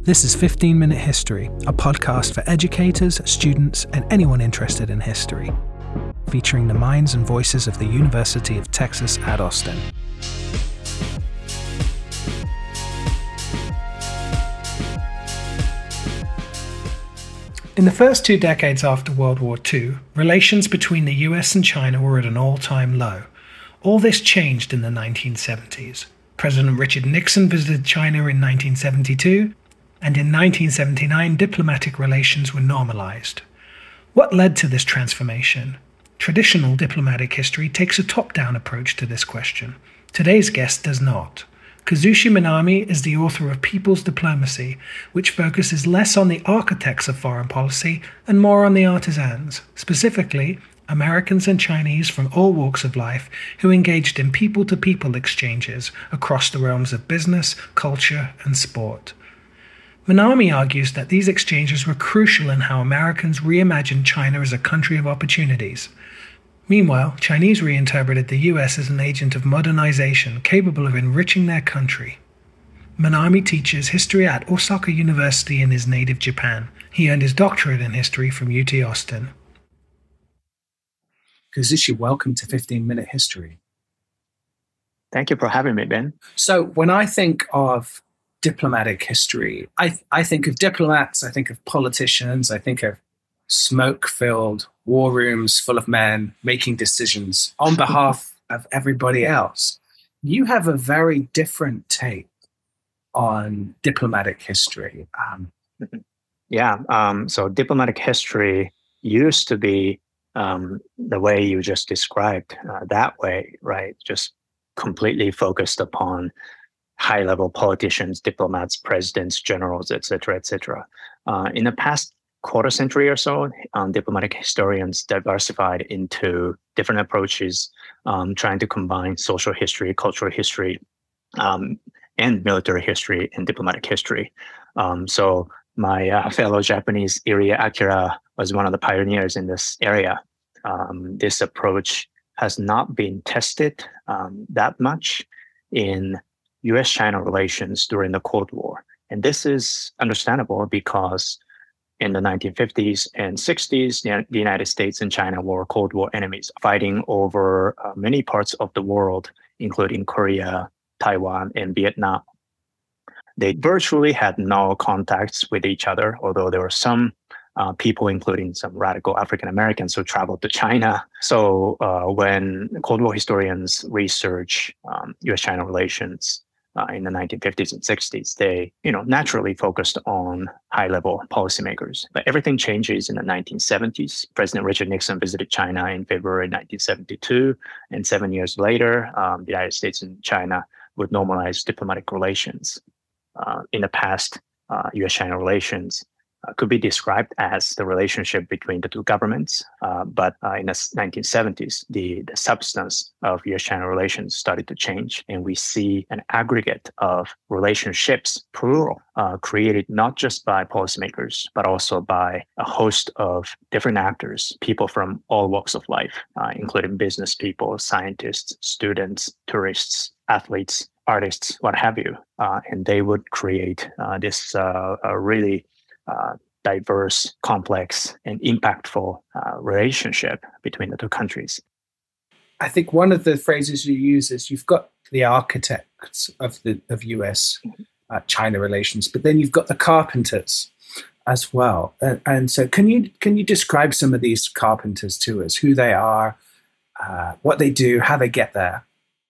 This is 15 Minute History, a podcast for educators, students, and anyone interested in history, featuring the minds and voices of the University of Texas at Austin. In the first 2 decades after World War II, relations between the US and China were at an all-time low. All this changed in the 1970s. President Richard Nixon visited China in 1972, and in 1979 diplomatic relations were normalized. What led to this transformation? Traditional diplomatic history takes a top-down approach to this question. Today's guest does not. Kazushi Minami is the author of People's Diplomacy, which focuses less on the architects of foreign policy and more on the artisans, specifically Americans and Chinese from all walks of life who engaged in people-to-people exchanges across the realms of business, culture, and sport. Minami argues that these exchanges were crucial in how Americans reimagined China as a country of opportunities. Meanwhile, Chinese reinterpreted the US as an agent of modernization capable of enriching their country. Minami teaches history at Osaka University in his native Japan. He earned his doctorate in history from UT Austin. Kazushi, welcome to 15 Minute History. Thank you for having me, Ben. So when I think of diplomatic history, I think of diplomats, I think of politicians, I think of smoke-filled war rooms full of men making decisions on behalf of everybody else. You have a very different take on diplomatic history. So diplomatic history used to be the way you just described, that way, right? Just completely focused upon high-level politicians, diplomats, presidents, generals, et cetera, et cetera. In the past quarter century or so, diplomatic historians diversified into different approaches, trying to combine social history, cultural history, and military history and diplomatic history. So my fellow Japanese, Irie Akira, was one of the pioneers in this area. This approach has not been tested that much in US-China relations during the Cold War. And this is understandable because in the 1950s and 60s, the United States and China were Cold War enemies, fighting over many parts of the world, including Korea, Taiwan, and Vietnam. They virtually had no contacts with each other, although there were some people, including some radical African Americans, who traveled to China. So when Cold War historians research US-China relations in the 1950s and 60s, they naturally focused on high-level policymakers. But everything changes in the 1970s. President Richard Nixon visited China in February 1972, and 7 years later, the United States and China would normalize diplomatic relations. In the past, US-China relations could be described as the relationship between the two governments. But in the 1970s, the substance of US-China relations started to change. And we see an aggregate of relationships, plural, created not just by policymakers, but also by a host of different actors, people from all walks of life, including business people, scientists, students, tourists, athletes, artists, what have you. And they would create this really diverse, complex, and impactful relationship between the two countries. I think one of the phrases you use is you've got the architects of US China relations, but then you've got the carpenters as well. And so can you describe some of these carpenters to us, who they are, what they do, how they get there?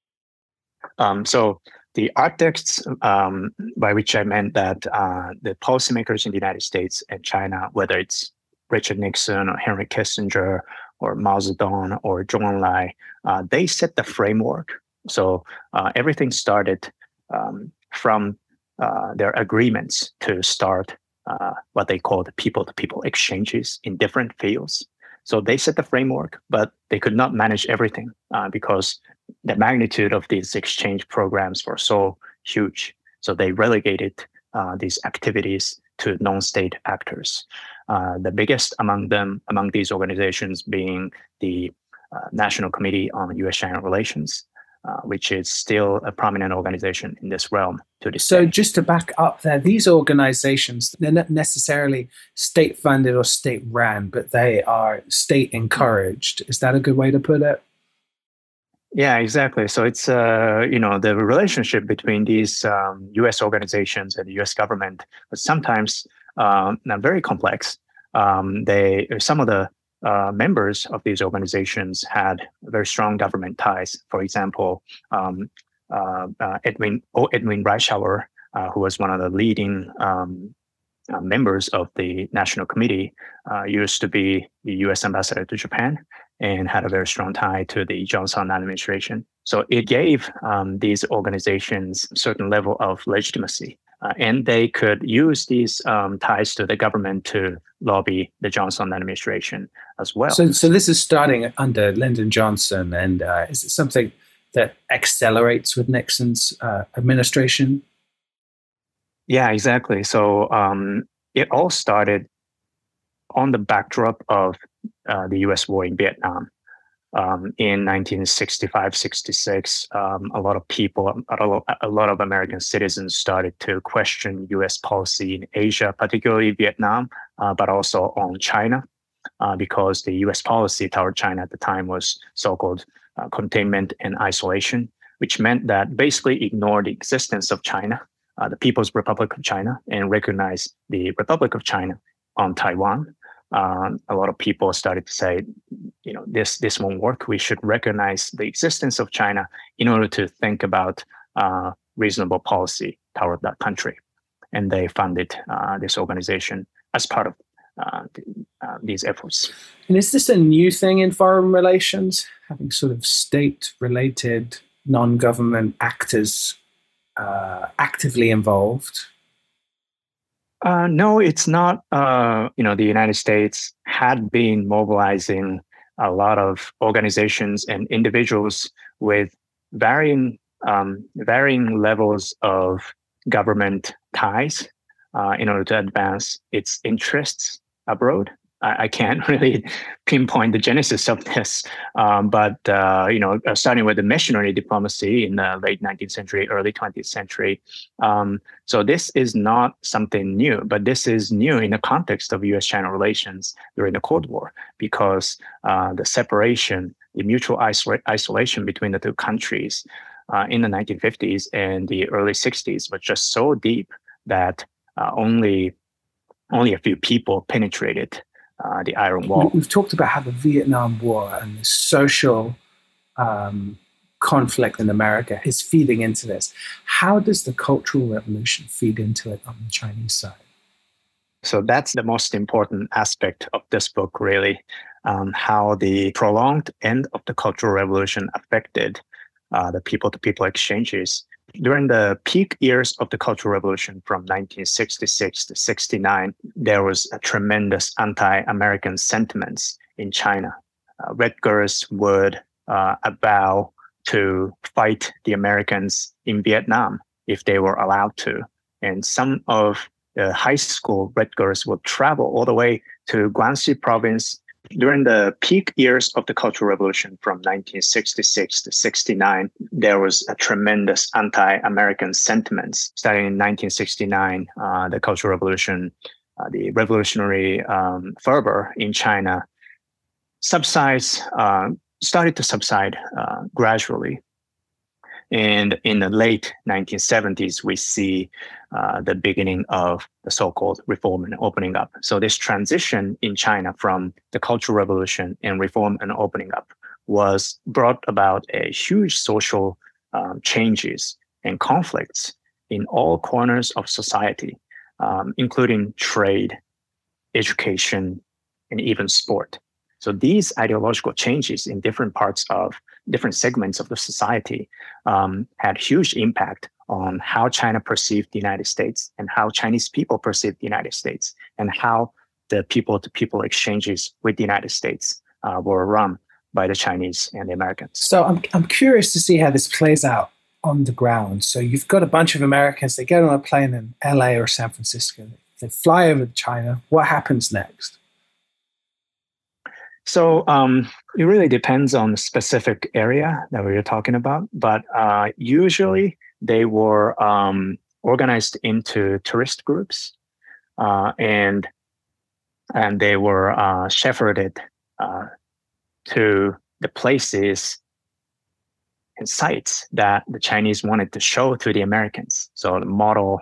So the architects, by which I meant that the policymakers in the United States and China, whether it's Richard Nixon or Henry Kissinger or Mao Zedong or Zhou Enlai, they set the framework. So everything started from their agreements to start what they call the people-to-people exchanges in different fields. So they set the framework, but they could not manage everything because the magnitude of these exchange programs were so huge. So they relegated these activities to non-state actors. The biggest among these organizations being the National Committee on US-China Relations, which is still a prominent organization in this realm to this So day. just to back up there, these organizations, they're not necessarily state-funded or state-run, but they are state-encouraged. Is that a good way to put it? Yeah, exactly. So it's the relationship between these U.S. organizations and the U.S. government was sometimes very complex. Some of the members of these organizations had very strong government ties. For example, Edwin Reischauer, who was one of the leading members of the National Committee, used to be the U.S. ambassador to Japan and had a very strong tie to the Johnson administration. So it gave these organizations a certain level of legitimacy. And they could use these ties to the government to lobby the Johnson administration as well. So this is starting under Lyndon Johnson, and is it something that accelerates with Nixon's administration? Yeah, exactly. So it all started on the backdrop of the U.S. war in Vietnam. In 1965-66, a lot of people, a lot of American citizens started to question U.S. policy in Asia, particularly Vietnam, but also on China, because the U.S. policy toward China at the time was so-called containment and isolation, which meant that basically ignored the existence of China, the People's Republic of China, and recognized the Republic of China on Taiwan. A lot of people started to say, this won't work. We should recognize the existence of China in order to think about reasonable policy toward that country. And they funded this organization as part of these efforts. And is this a new thing in foreign relations, having sort of state-related non-government actors actively involved? No, it's not. The United States had been mobilizing a lot of organizations and individuals with varying levels of government ties in order to advance its interests abroad. I can't really pinpoint the genesis of this, but starting with the missionary diplomacy in the late 19th century, early 20th century. So this is not something new, but this is new in the context of U.S.-China relations during the Cold War, because the separation, the mutual isolation between the two countries in the 1950s and the early 60s was just so deep that only a few people penetrated the Iron Wall. We've talked about how the Vietnam War and the social conflict in America is feeding into this. How does the Cultural Revolution feed into it on the Chinese side? So that's the most important aspect of this book, really, how the prolonged end of the Cultural Revolution affected the people-to-people exchanges. During the peak years of the Cultural Revolution from 1966 to 69, there was a tremendous anti-American sentiments in China. Redgers would vow to fight the Americans in Vietnam if they were allowed to. And some of the high school Redgers would travel all the way to Guangxi province. During the peak years of the Cultural Revolution from 1966 to 69, there was a tremendous anti-American sentiments. Starting in 1969, the Cultural Revolution, the revolutionary fervor in China started to subside gradually. And in the late 1970s, we see the beginning of the so-called reform and opening up. So this transition in China from the Cultural Revolution and reform and opening up was brought about a huge social changes and conflicts in all corners of society, including trade, education, and even sport. So these ideological changes in different segments of the society had huge impact on how China perceived the United States and how Chinese people perceived the United States and how the people-to-people exchanges with the United States were run by the Chinese and the Americans. So I'm curious to see how this plays out on the ground. So you've got a bunch of Americans, they get on a plane in LA or San Francisco, they fly over to China. What happens next? So it really depends on the specific area that we were talking about, but usually they were organized into tourist groups, and they were shepherded to the places and sites that the Chinese wanted to show to the Americans. So the model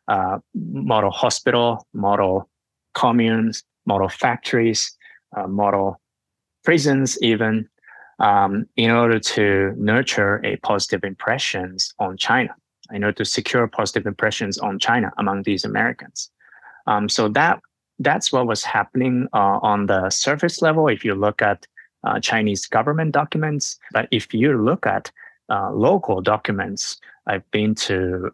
hospital, model communes, model factories, model prisons, even, in order to nurture a positive impressions on China, in order to secure positive impressions on China among these Americans. So that's what was happening on the surface level if you look at Chinese government documents. But if you look at local documents, I've been to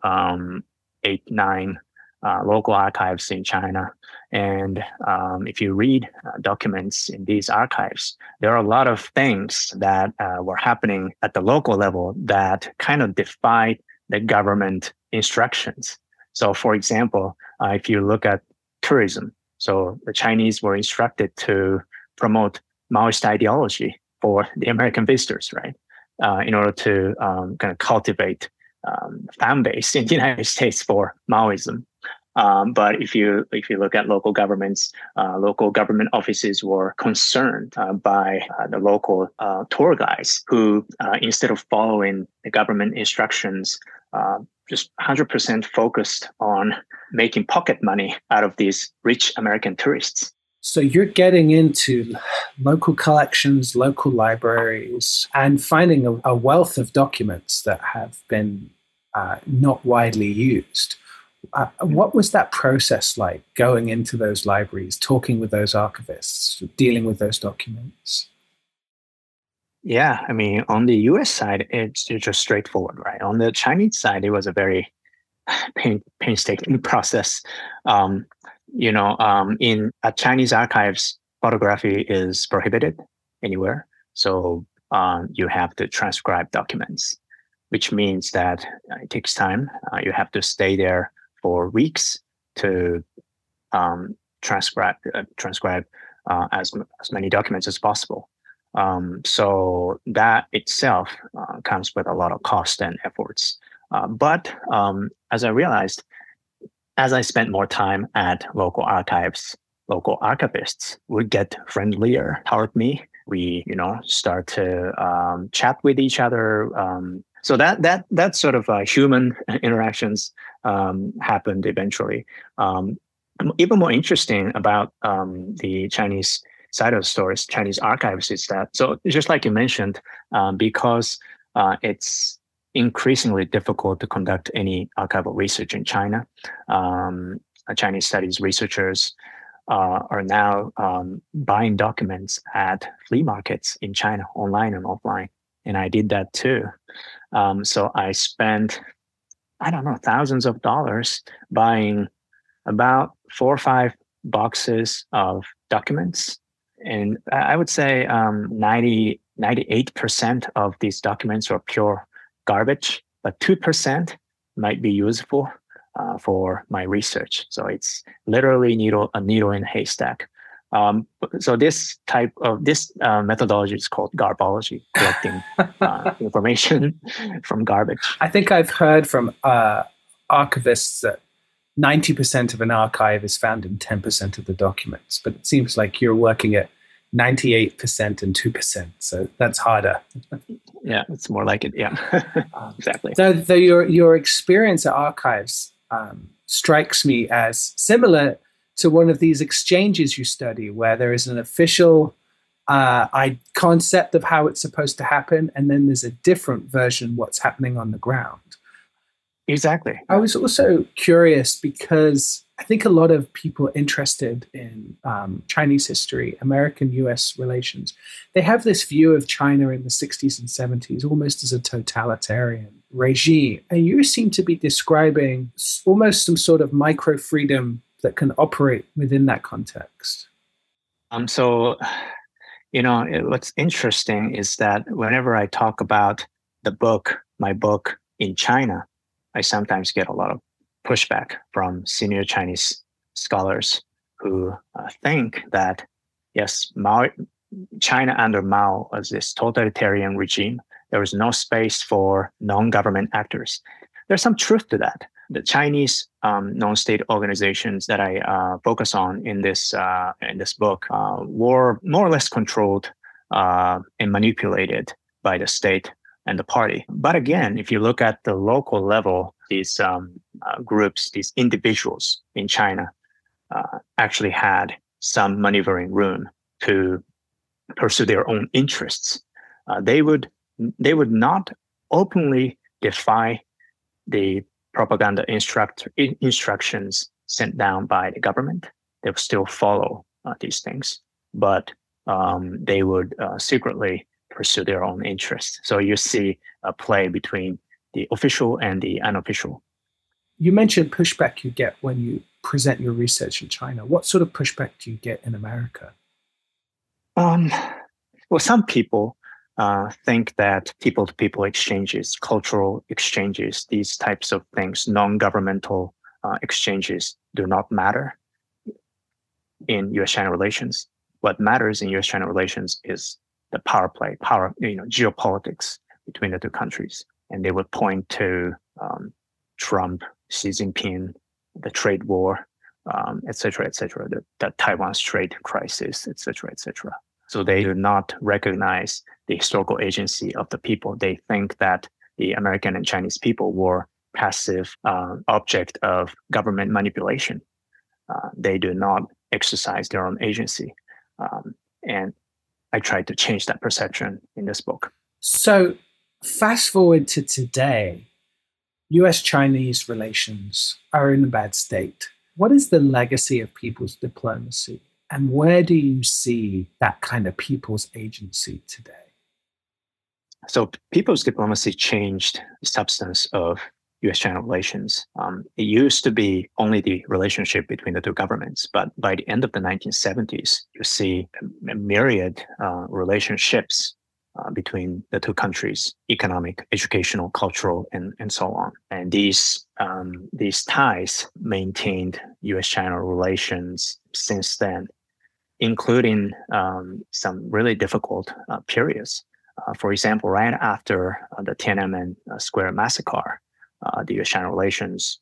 8-9 local archives in China. And if you read documents in these archives, there are a lot of things that were happening at the local level that kind of defied the government instructions. So, for example, if you look at tourism, so the Chinese were instructed to promote Maoist ideology for the American visitors, right? In order to kind of cultivate fan base in the United States for Maoism. But if you look at local governments, local government offices were concerned by the local tour guides who, instead of following the government instructions, just 100% focused on making pocket money out of these rich American tourists. So you're getting into local collections, local libraries, and finding a wealth of documents that have been not widely used. What was that process like, going into those libraries, talking with those archivists, dealing with those documents? Yeah, I mean, on the US side, it's just straightforward, right? On the Chinese side, it was a very painstaking process. In Chinese archives, photography is prohibited anywhere. So you have to transcribe documents, which means that it takes time. You have to stay there for weeks to transcribe as many documents as possible. So that itself comes with a lot of cost and efforts. But as I realized, as I spent more time at local archives, local archivists would get friendlier toward me. We, start to chat with each other. So that sort of human interactions happened eventually. Even more interesting about the Chinese side of the stories, Chinese archives, is that, so just like you mentioned, because it's increasingly difficult to conduct any archival research in China, Chinese studies researchers are now buying documents at flea markets in China, online and offline. And I did that too. So I spent, thousands of dollars buying about 4 or 5 boxes of documents. And I would say 98% of these documents are pure garbage, but 2% might be useful for my research. So it's literally a needle in a haystack. So this methodology is called garbology, collecting information from garbage. I think I've heard from archivists that 90% of an archive is found in 10% of the documents, but it seems like you're working at 98% and 2%, so that's harder. Yeah, it's more like it. Yeah, exactly. Though your experience at archives strikes me as similar to one of these exchanges you study, where there is an official concept of how it's supposed to happen, and then there's a different version what's happening on the ground. Exactly. I was also curious because I think a lot of people interested in Chinese history, American-US relations, they have this view of China in the 60s and 70s almost as a totalitarian regime. And you seem to be describing almost some sort of micro-freedom that can operate within that context. What's interesting is that whenever I talk about my book in China, I sometimes get a lot of pushback from senior Chinese scholars who think that, yes, China under Mao was this totalitarian regime. There was no space for non-government actors. There's some truth to that. The Chinese non-state organizations that I focus on in this book were more or less controlled and manipulated by the state and the party. But again, if you look at the local level, these groups, these individuals in China actually had some maneuvering room to pursue their own interests. They would not openly defy the propaganda instructions sent down by the government. They would still follow these things, but they would secretly pursue their own interests. So you see a play between the official and the unofficial. You mentioned pushback you get when you present your research in China. What sort of pushback do you get in America? Well, some people think that people-to-people exchanges, cultural exchanges, these types of things, non-governmental exchanges do not matter in U.S.-China relations. What matters in U.S.-China relations is the power play, geopolitics between the two countries. And they would point to Trump, Xi Jinping, the trade war, et cetera, the Taiwan Strait crisis, et cetera, et cetera. So they do not recognize the historical agency of the people. They think that the American and Chinese people were passive object of government manipulation. They do not exercise their own agency. And I tried to change that perception in this book. So fast forward to today, US-Chinese relations are in a bad state. What is the legacy of people's diplomacy? And where do you see that kind of people's agency today? So people's diplomacy changed the substance of US-China relations. It used to be only the relationship between the two governments, but by the end of the 1970s, you see a myriad relationships between the two countries, economic, educational, cultural, and so on. And these ties maintained US-China relations since then, including some really difficult periods. For example, right after the Tiananmen Square massacre, the US-China relations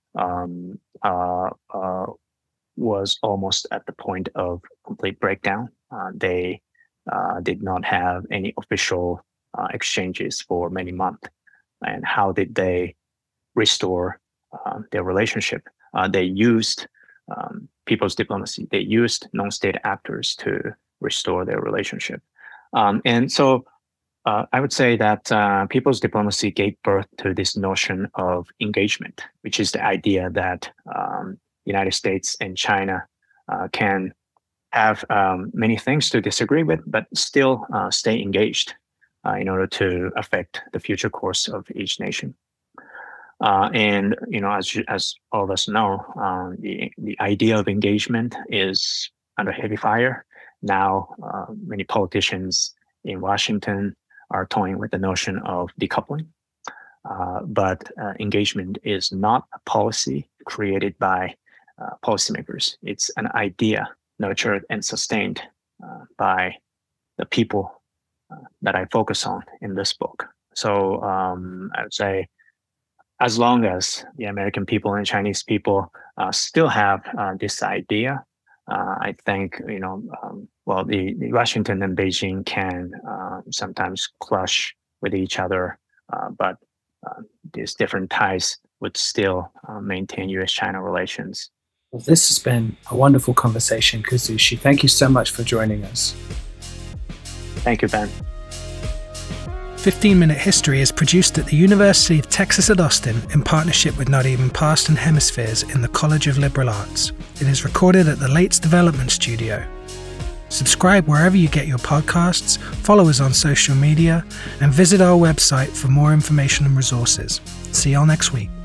was almost at the point of complete breakdown. They did not have any official exchanges for many months. And how did they restore their relationship? They used people's diplomacy. They used non-state actors to restore their relationship. And so I would say that people's diplomacy gave birth to this notion of engagement, which is the idea that United States and China can have many things to disagree with, but still stay engaged in order to affect the future course of each nation. And as all of us know, the idea of engagement is under heavy fire. Now, many politicians in Washington are toying with the notion of decoupling. But engagement is not a policy created by policymakers. It's an idea nurtured and sustained by the people that I focus on in this book. So I would say, as long as the American people and Chinese people still have this idea, I think, the Washington and Beijing can sometimes clash with each other, but these different ties would still maintain U.S.-China relations. Well, this has been a wonderful conversation, Kazushi. Thank you so much for joining us. Thank you, Ben. 15-Minute History is produced at the University of Texas at Austin in partnership with Not Even Past and Hemispheres in the College of Liberal Arts. It is recorded at the Lates Development Studio. Subscribe wherever you get your podcasts, follow us on social media, and visit our website for more information and resources. See y'all next week.